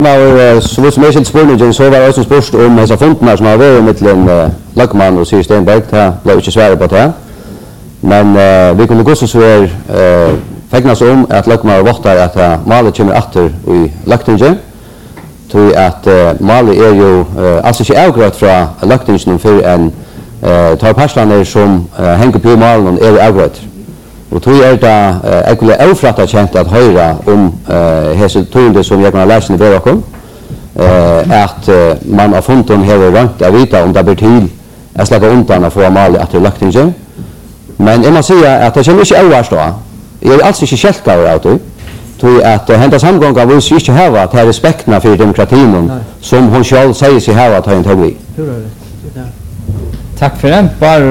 Så hvis jeg ikke spurningen, så var det også spørst om disse fondene som har vært mellom Løkman og Siri Stenberg. Det ble ikke svære på det. Men vi kunne gå så svære fegnes om at Løkman har våttet at malet kommer etter i Løktingen. Tror at malet jo altså ikke avgrøtt fra Løktingen for en tar personer som henger på malen avgrøtt. Og tror det egentlig avfrattet kjent at høyre om hese togene som jeg kan lese i Beråken, at man har funnet om hele rangt å vite om det blir til å slippe undan å få malet etter Løktingen. Men jeg må si at det kommer ikke overstå. Jeg er altså ikke kjeltgaver av det. Tror at hendes samganger vil ikke ha til respekten for demokratien som hun selv sier seg ha til en teori. Takk for det. Bare